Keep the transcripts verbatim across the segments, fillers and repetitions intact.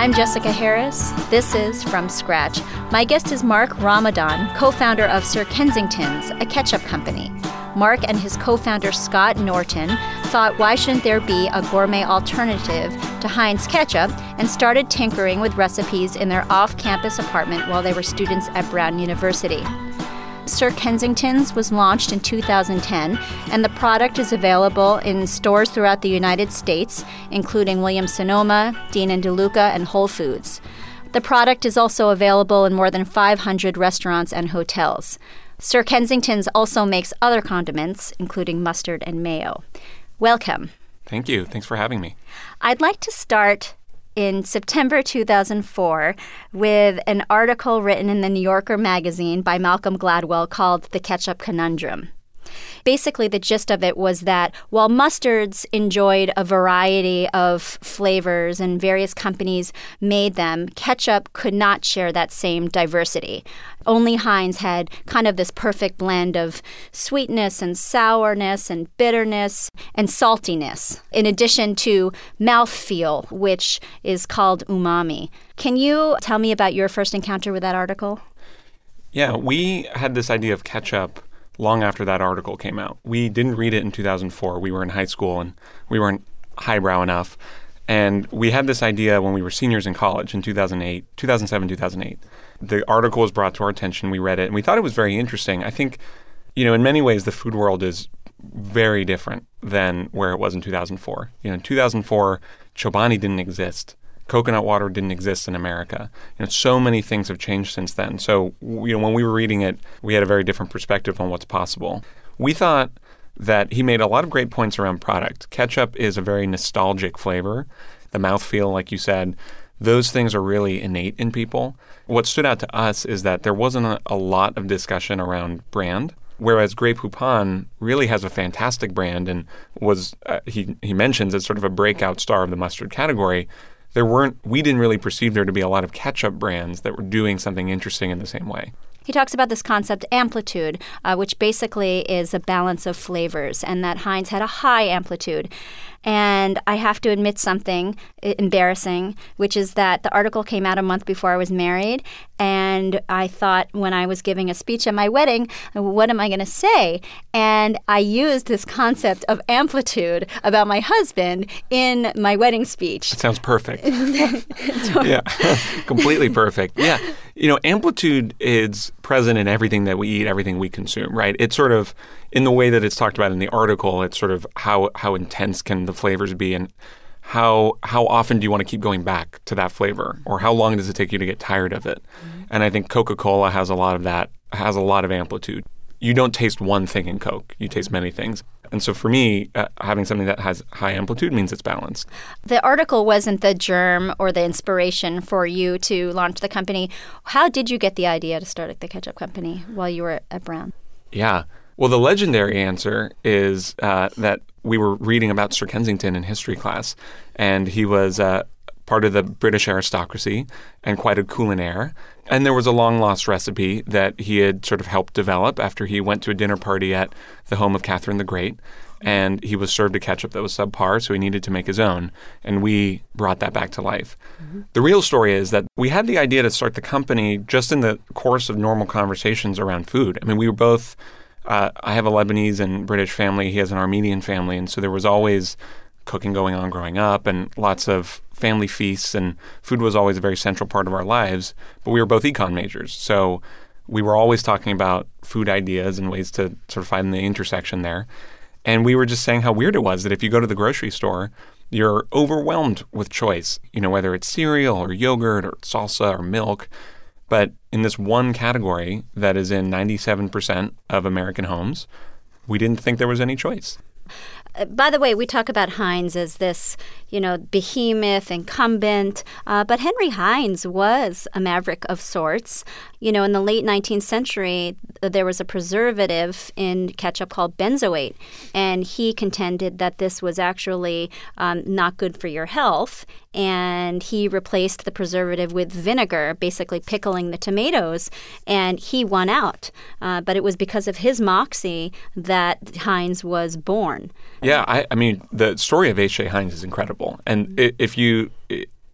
I'm Jessica Harris. This is From Scratch. My guest is Mark Ramadan, co-founder of Sir Kensington's, a ketchup company. Mark and his co-founder Scott Norton thought, why shouldn't there be a gourmet alternative to Heinz ketchup, and started tinkering with recipes in their off-campus apartment while they were students at Brown University. Sir Kensington's was launched in two thousand ten, and the product is available in stores throughout the United States, including Williams-Sonoma, Dean and DeLuca, and Whole Foods. The product is also available in more than five hundred restaurants and hotels. Sir Kensington's also makes other condiments, including mustard and mayo. Welcome. Thank you. Thanks for having me. I'd like to start in September two thousand four with an article written in the New Yorker magazine by Malcolm Gladwell called The Ketchup Conundrum. Basically, the gist of it was that while mustards enjoyed a variety of flavors and various companies made them, ketchup could not share that same diversity. Only Heinz had kind of this perfect blend of sweetness and sourness and bitterness and saltiness, in addition to mouthfeel, which is called umami. Can you tell me about your first encounter with that article? Yeah, we had this idea of ketchup long after that article came out. We didn't read it in two thousand four. We were in high school and we weren't highbrow enough. And we had this idea when we were seniors in college in two thousand eight, two thousand seven, two thousand eight. The article was brought to our attention. We read it and we thought it was very interesting. I think, you know, in many ways, the food world is very different than where it was in two thousand four. You know, in two thousand four, Chobani didn't exist. Coconut water didn't exist in America. You know, so many things have changed since then. So, you know, when we were reading it, we had a very different perspective on what's possible. We thought that he made a lot of great points around product. Ketchup is a very nostalgic flavor. The mouthfeel, like you said, those things are really innate in people. What stood out to us is that there wasn't a, a lot of discussion around brand, whereas Grey Poupon really has a fantastic brand and was, uh, he, he mentions, as sort of a breakout star of the mustard category. There weren't, we didn't really perceive there to be a lot of ketchup brands that were doing something interesting in the same way. He talks about this concept, amplitude, uh, which basically is a balance of flavors, and that Heinz had a high amplitude. And I have to admit something embarrassing, which is that the article came out a month before I was married, and I thought when I was giving a speech at my wedding, what am I going to say? And I used this concept of amplitude about my husband in my wedding speech. That sounds perfect. Yeah, completely perfect. Yeah. You know, amplitude is present in everything that we eat, everything we consume, right? It's sort of, in the way that it's talked about in the article, it's sort of how how intense can the flavors be, and how how often do you want to keep going back to that flavor, or how long does it take you to get tired of it? Mm-hmm. And I think Coca-Cola has a lot of that, has a lot of amplitude. You don't taste one thing in Coke, you taste many things. And so for me, uh, having something that has high amplitude means it's balanced. The article wasn't the germ or the inspiration for you to launch the company. How did you get the idea to start the ketchup company while you were at Brown? Yeah. Well, the legendary answer is uh, that we were reading about Sir Kensington in history class, and he was uh, part of the British aristocracy and quite a culinaire. And there was a long-lost recipe that he had sort of helped develop after he went to a dinner party at the home of Catherine the Great, and he was served a ketchup that was subpar, so he needed to make his own, and we brought that back to life. Mm-hmm. The real story is that we had the idea to start the company just in the course of normal conversations around food. I mean, we were both... Uh, I have a Lebanese and British family. He has an Armenian family. And so there was always cooking going on growing up and lots of family feasts, and food was always a very central part of our lives. But we were both econ majors. So we were always talking about food ideas and ways to sort of find the intersection there. And we were just saying how weird it was that if you go to the grocery store, you're overwhelmed with choice, you know, whether it's cereal or yogurt or salsa or milk. But in this one category that is in ninety-seven percent of American homes, we didn't think there was any choice. Uh, by the way, we talk about Heinz as this, you know, behemoth, incumbent, uh, but Henry Heinz was a maverick of sorts. You know, in the late nineteenth century, there was a preservative in ketchup called benzoate, and he contended that this was actually um, not good for your health, and he replaced the preservative with vinegar, basically pickling the tomatoes, and he won out. Uh, but it was because of his moxie that Heinz was born. Yeah, I, I mean, the story of H J. Heinz is incredible. And if you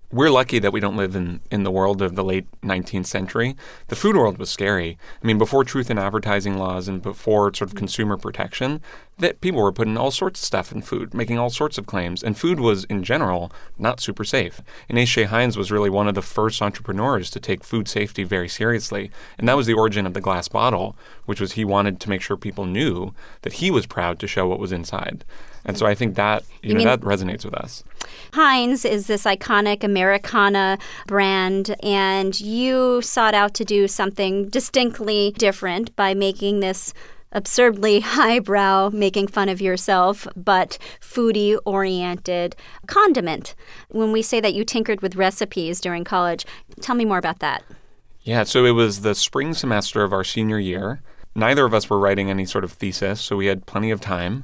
we're lucky that we don't live in, in the world of the late nineteenth century. The food world was scary. I mean, before truth in advertising laws and before sort of consumer protection, that people were putting all sorts of stuff in food, making all sorts of claims. And food was, in general, not super safe. And H J. Heinz was really one of the first entrepreneurs to take food safety very seriously. And that was the origin of the glass bottle, which was he wanted to make sure people knew that he was proud to show what was inside. And so I think that, you, you know, mean, that resonates with us. Heinz is this iconic Americana brand, and you sought out to do something distinctly different by making this absurdly highbrow, making fun of yourself, but foodie-oriented condiment. When we say that you tinkered with recipes during college, tell me more about that. Yeah, so it was the spring semester of our senior year. Neither of us were writing any sort of thesis, so we had plenty of time.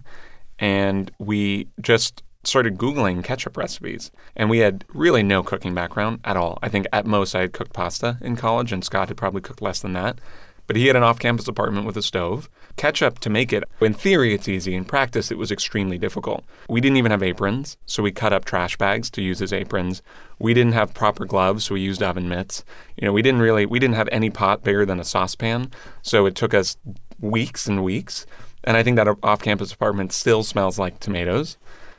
And we just started Googling ketchup recipes. And we had really no cooking background at all. I think at most I had cooked pasta in college, and Scott had probably cooked less than that. But he had an off-campus apartment with a stove. Ketchup, to make it, in theory, it's easy. In practice, it was extremely difficult. We didn't even have aprons, so we cut up trash bags to use as aprons. We didn't have proper gloves, so we used oven mitts. You know, we didn't really, we didn't have any pot bigger than a saucepan, so it took us weeks and weeks. And I think that off-campus apartment still smells like tomatoes.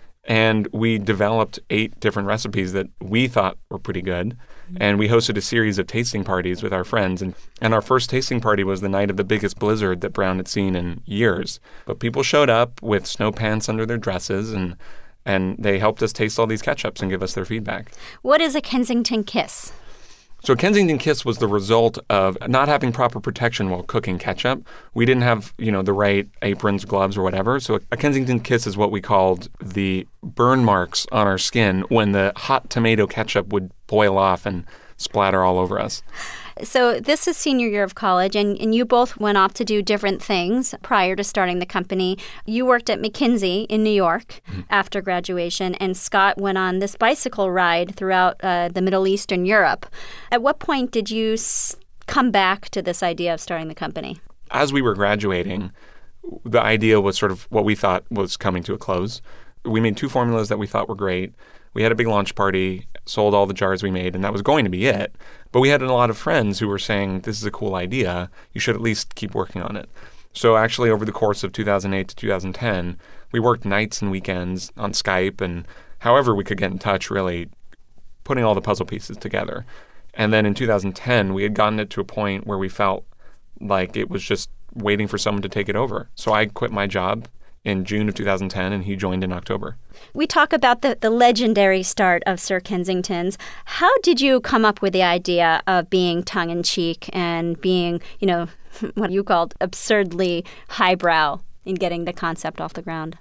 And we developed eight different recipes that we thought were pretty good. And we hosted a series of tasting parties with our friends. And, and our first tasting party was the night of the biggest blizzard that Brown had seen in years. But people showed up with snow pants under their dresses, and and they helped us taste all these ketchups and give us their feedback. What is a Kensington Kiss? So Kensington Kiss was the result of not having proper protection while cooking ketchup. We didn't have, you know, the right aprons, gloves, or whatever. So a Kensington Kiss is what we called the burn marks on our skin when the hot tomato ketchup would boil off and splatter all over us. So this is senior year of college, and, and you both went off to do different things prior to starting the company. You worked at McKinsey in New York mm-hmm. after graduation, and Scott went on this bicycle ride throughout uh, the Middle East and Europe. At what point did you s- come back to this idea of starting the company? As we were graduating, the idea was sort of what we thought was coming to a close. We made two formulas that we thought were great. We had a big launch party, sold all the jars we made, and that was going to be it. But we had a lot of friends who were saying, this is a cool idea. You should at least keep working on it. So actually, over the course of two thousand eight to two thousand ten, we worked nights and weekends on Skype and however we could get in touch, really putting all the puzzle pieces together. And then in two thousand ten, we had gotten it to a point where we felt like it was just waiting for someone to take it over. So I quit my job in June of two thousand ten, and he joined in October. We talk about the, the legendary start of Sir Kensington's. How did you come up with the idea of being tongue-in-cheek and being, you know, what you called absurdly highbrow in getting the concept off the ground?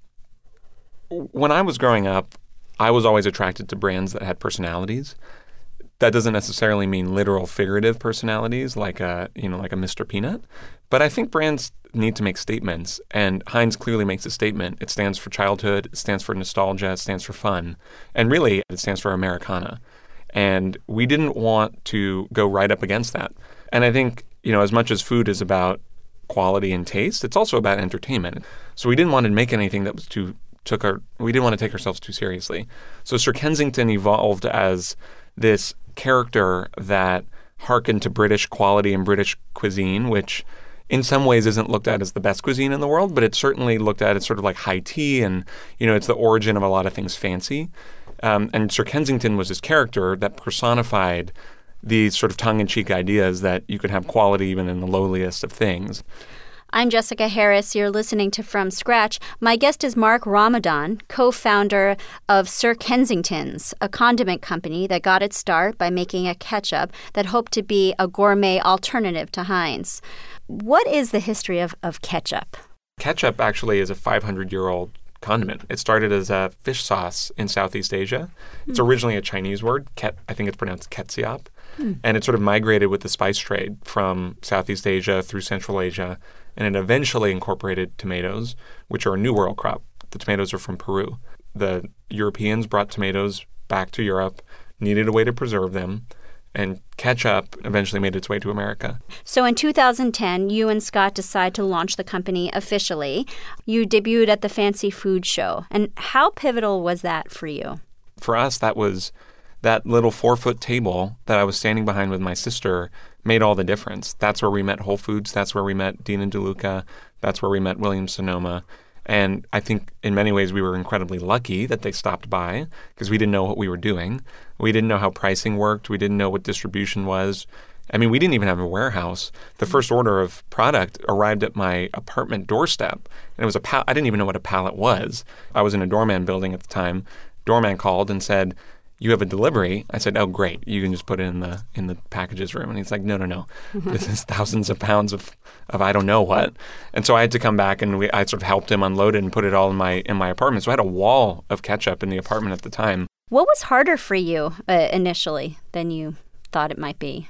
When I was growing up, I was always attracted to brands that had personalities. That doesn't necessarily mean literal, figurative personalities like a, you know, like a Mister Peanut. But I think brands need to make statements, and Heinz clearly makes a statement. It stands for childhood, it stands for nostalgia, it stands for fun, and really it stands for Americana. And we didn't want to go right up against that. And I think, you know, as much as food is about quality and taste, it's also about entertainment. So we didn't want to make anything that was too took our we didn't want to take ourselves too seriously. So Sir Kensington evolved as this character that hearkened to British quality and British cuisine, which in some ways isn't looked at as the best cuisine in the world, but it's certainly looked at as sort of like high tea, and, you know, it's the origin of a lot of things fancy. Um, and Sir Kensington was this character that personified these sort of tongue-in-cheek ideas that you could have quality even in the lowliest of things. I'm Jessica Harris. You're listening to From Scratch. My guest is Mark Ramadan, co-founder of Sir Kensington's, a condiment company that got its start by making a ketchup that hoped to be a gourmet alternative to Heinz. What is the history of, of ketchup? Ketchup actually is a five hundred year old condiment. It started as a fish sauce in Southeast Asia. It's mm. originally a Chinese word. Ket, I think it's pronounced ketziop. Mm. And it sort of migrated with the spice trade from Southeast Asia through Central Asia. And it eventually incorporated tomatoes, which are a New World crop. The tomatoes are from Peru. The Europeans brought tomatoes back to Europe, needed a way to preserve them, and ketchup eventually made its way to America. So in two thousand ten, you and Scott decide to launch the company officially. You debuted at the Fancy Food Show. And how pivotal was that for you? For us, that was that little four-foot table that I was standing behind with my sister made all the difference. That's where we met Whole Foods. That's where we met Dean and DeLuca. That's where we met Williams-Sonoma. And I think in many ways we were incredibly lucky that they stopped by because we didn't know what we were doing. We didn't know how pricing worked. We didn't know what distribution was. I mean, we didn't even have a warehouse. The first order of product arrived at my apartment doorstep. And it was a pal- I didn't even know what a pallet was. I was in a doorman building at the time. Doorman called and said, "You have a delivery?" I said, "Oh, great. You can just put it in the in the packages room." And he's like, no, no, no. This is thousands of pounds of, of I don't know what. And so I had to come back and we, I sort of helped him unload it and put it all in my in my apartment. So I had a wall of ketchup in the apartment at the time. What was harder for you uh, initially than you thought it might be?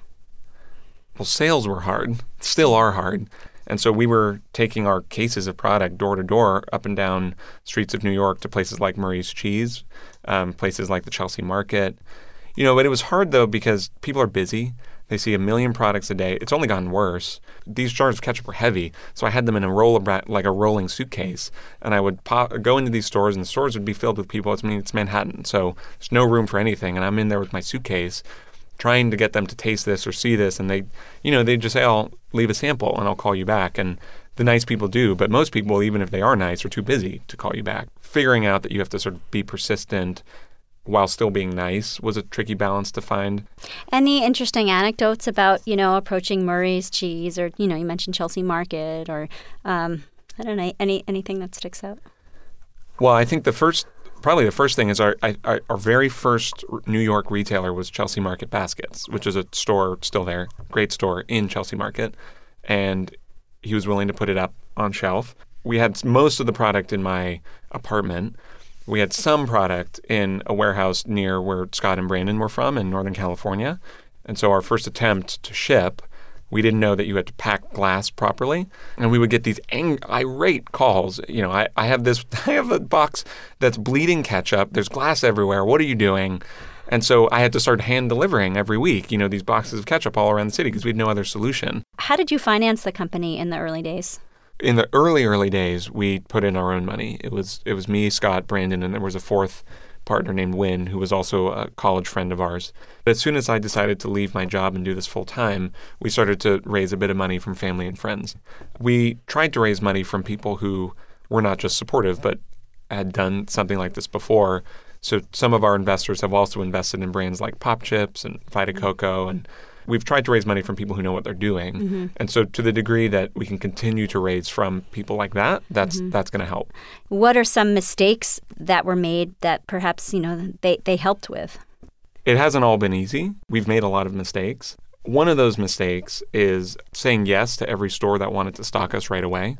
Well, sales were hard, still are hard. And so we were taking our cases of product door to door up and down streets of New York to places like Murray's Cheese, um, places like the Chelsea Market. You know, but it was hard, though, because people are busy. They see a million products a day. It's only gotten worse. These jars of ketchup were heavy, so I had them in a roll like a rolling suitcase. And I would pop, go into these stores, and the stores would be filled with people. It's, I mean, it's Manhattan, so there's no room for anything. And I'm in there with my suitcase trying to get them to taste this or see this. And they, you know, they just say, "I'll leave a sample and I'll call you back." And the nice people do, but most people, even if they are nice, are too busy to call you back. Figuring out that you have to sort of be persistent while still being nice was a tricky balance to find. Any interesting anecdotes about, you know, approaching Murray's Cheese or, you know, you mentioned Chelsea Market or, um, I don't know, any anything that sticks out? Well, I think the first, probably the first thing is our, our, our very first New York retailer was Chelsea Market Baskets, which is a store still there, great store in Chelsea Market. And he was willing to put it up on shelf. We had most of the product in my apartment. We had some product in a warehouse near where Scott and Brandon were from in Northern California. And so our first attempt to ship, we didn't know that you had to pack glass properly. And we would get these ang- irate calls. You know, I, I have this, I have a box that's bleeding ketchup. There's glass everywhere. What are you doing? And so I had to start hand delivering every week, you know, these boxes of ketchup all around the city because we had no other solution. How did you finance the company in the early days? In the early, early days, we put in our own money. It was it was me, Scott, Brandon, and there was a fourth partner named Wynn, who was also a college friend of ours. But as soon as I decided to leave my job and do this full time, we started to raise a bit of money from family and friends. We tried to raise money from people who were not just supportive, but had done something like this before. So some of our investors have also invested in brands like Pop Chips and Vita Coco, and we've tried to raise money from people who know what they're doing. Mm-hmm. And so to the degree that we can continue to raise from people like that, that's mm-hmm. that's going to help. What are some mistakes that were made that perhaps, you know, they, they helped with? It hasn't all been easy. We've made a lot of mistakes. One of those mistakes is saying yes to every store that wanted to stock us right away.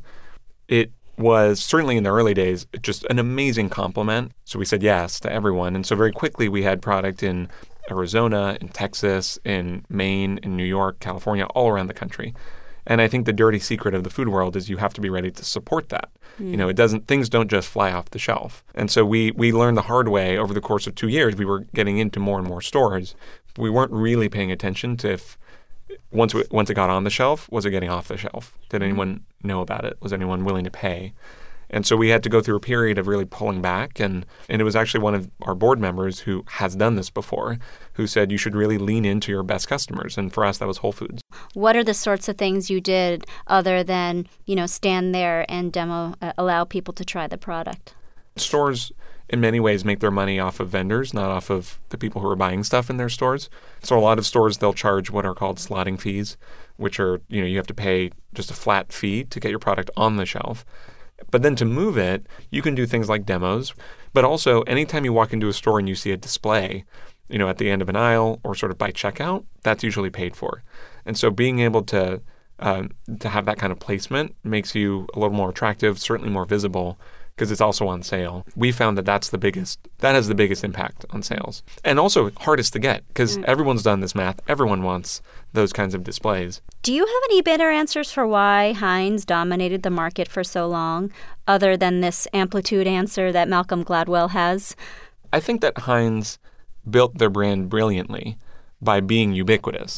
It was certainly in the early days just an amazing compliment. So we said yes to everyone. And so very quickly we had product in Arizona, in Texas, in Maine, in New York, California, all around the country. And I think the dirty secret of the food world is you have to be ready to support that. Mm. You know, it doesn't, things don't just fly off the shelf. And so we we learned the hard way over the course of two years. We were getting into more and more stores. We weren't really paying attention to if once we, once it got on the shelf, was it getting off the shelf? Did anyone know about it? Was anyone willing to pay? And so we had to go through a period of really pulling back. And, and it was actually one of our board members who has done this before who said you should really lean into your best customers. And for us, that was Whole Foods. What are the sorts of things you did other than, you know, stand there and demo, uh, allow people to try the product? Stores, in many ways, make their money off of vendors, not off of the people who are buying stuff in their stores. So a lot of stores, they'll charge what are called slotting fees, which are, you know, you have to pay just a flat fee to get your product on the shelf. But then to move it, you can do things like demos. But also, anytime you walk into a store and you see a display, you know, at the end of an aisle or sort of by checkout, that's usually paid for. And so being able to um, to have that kind of placement makes you a little more attractive, certainly more visible, because it's also on sale. We found that that's the biggest, that has the biggest impact on sales. And also hardest to get, because mm. everyone's done this math. Everyone wants those kinds of displays. Do you have any better answers for why Heinz dominated the market for so long, other than this amplitude answer that Malcolm Gladwell has? I think that Heinz built their brand brilliantly by being ubiquitous.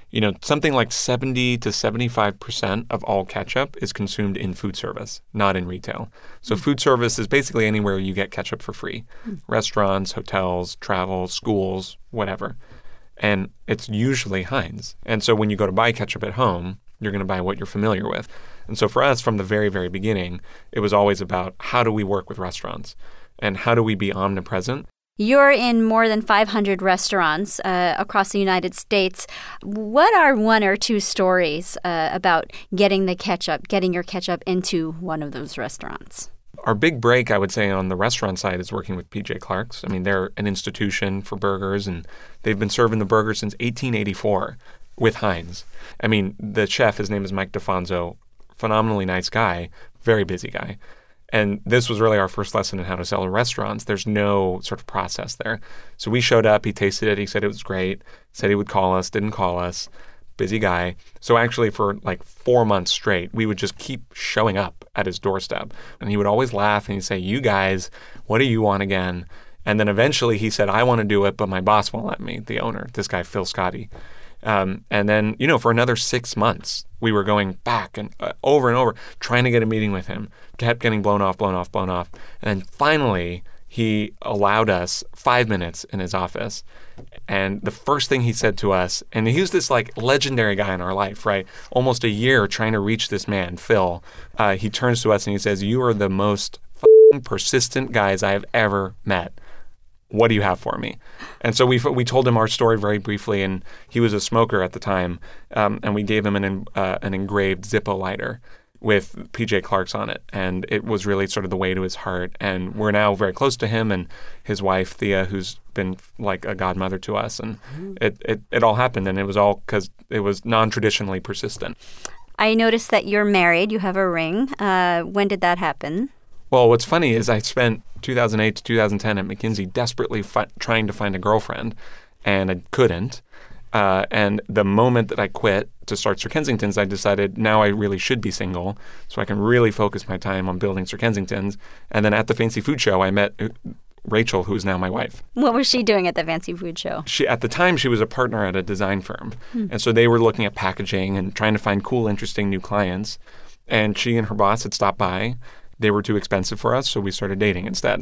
You know, something like seventy to seventy-five percent of all ketchup is consumed in food service, not in retail. So mm. food service is basically anywhere you get ketchup for free. Mm. Restaurants, hotels, travel, schools, whatever. And it's usually Heinz. And so when you go to buy ketchup at home, you're going to buy what you're familiar with. And so for us, from the very, very beginning, it was always about how do we work with restaurants and how do we be omnipresent? You're in more than five hundred restaurants uh, across the United States. What are one or two stories uh, about getting the ketchup, getting your ketchup into one of those restaurants? Our big break, I would say, on the restaurant side is working with P J Clark's. I mean, they're an institution for burgers, and they've been serving the burger since eighteen eighty-four with Heinz. I mean, the chef, his name is Mike DeFonso, phenomenally nice guy, very busy guy. And this was really our first lesson in how to sell to restaurants. There's no sort of process there. So we showed up, he tasted it, he said it was great, said he would call us, didn't call us, busy guy. So actually for like four months straight, we would just keep showing up at his doorstep. And he would always laugh and he'd say, you guys, what do you want again? And then eventually he said, I want to do it, but my boss won't let me, the owner, this guy, Phil Scotti. Um, and then, you know, for another six months, we were going back and uh, over and over, trying to get a meeting with him, kept getting blown off, blown off, blown off. And then finally, he allowed us five minutes in his office. And the first thing he said to us, and he was this like legendary guy in our life, right? Almost a year trying to reach this man, Phil. Uh, he turns to us and he says, you are the most f***ing persistent guys I have ever met. What do you have for me? And so we we told him our story very briefly, and he was a smoker at the time, um, and we gave him an uh, an engraved Zippo lighter with P J Clark's on it, and it was really sort of the way to his heart. And we're now very close to him and his wife, Thea, who's been like a godmother to us, and it, it, it all happened, and it was all because it was non-traditionally persistent. I noticed that you're married. You have a ring. Uh, when did that happen? Well, what's funny is I spent two thousand eight to two thousand ten at McKinsey desperately fi- trying to find a girlfriend, and I couldn't. Uh, and the moment that I quit to start Sir Kensington's, I decided now I really should be single so I can really focus my time on building Sir Kensington's. And then at the Fancy Food Show, I met Rachel, who is now my wife. What was she doing at the Fancy Food Show? She, at the time, she was a partner at a design firm. Hmm. And so they were looking at packaging and trying to find cool, interesting new clients. And she and her boss had stopped by. They were too expensive for us, so we started dating instead.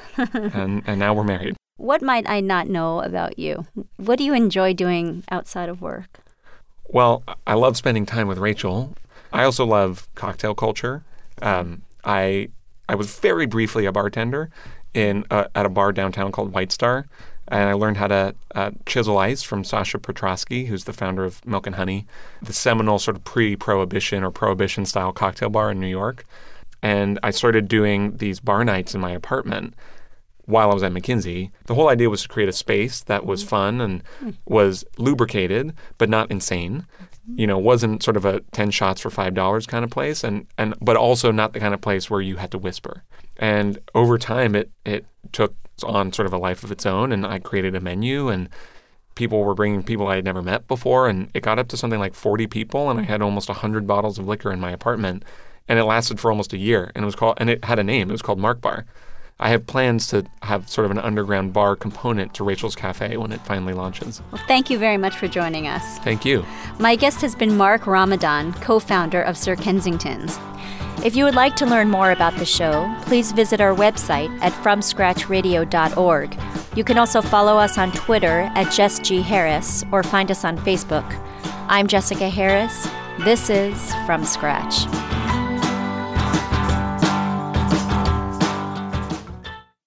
and, and now we're married. What might I not know about you? What do you enjoy doing outside of work? Well, I love spending time with Rachel. I also love cocktail culture. Um, I I was very briefly a bartender in uh, at a bar downtown called White Star, and I learned how to uh, chisel ice from Sasha Petrosky, who's the founder of Milk and Honey, the seminal sort of pre-prohibition or prohibition-style cocktail bar in New York. And I started doing these bar nights in my apartment while I was at McKinsey. The whole idea was to create a space that was fun and was lubricated, but not insane. You know, wasn't sort of a ten shots for five dollars kind of place, and, and but also not the kind of place where you had to whisper. And over time, it, it took on sort of a life of its own, and I created a menu, and people were bringing people I had never met before, and it got up to something like forty people, and I had almost one hundred bottles of liquor in my apartment. And it lasted for almost a year, and it was called, and it had a name. It was called Mark Bar. I have plans to have sort of an underground bar component to Rachel's Cafe when it finally launches. Well, thank you very much for joining us. Thank you. My guest has been Mark Ramadan, co-founder of Sir Kensington's. If you would like to learn more about the show, please visit our website at from scratch radio dot org. You can also follow us on Twitter at Jess G. Harris or find us on Facebook. I'm Jessica Harris. This is From Scratch.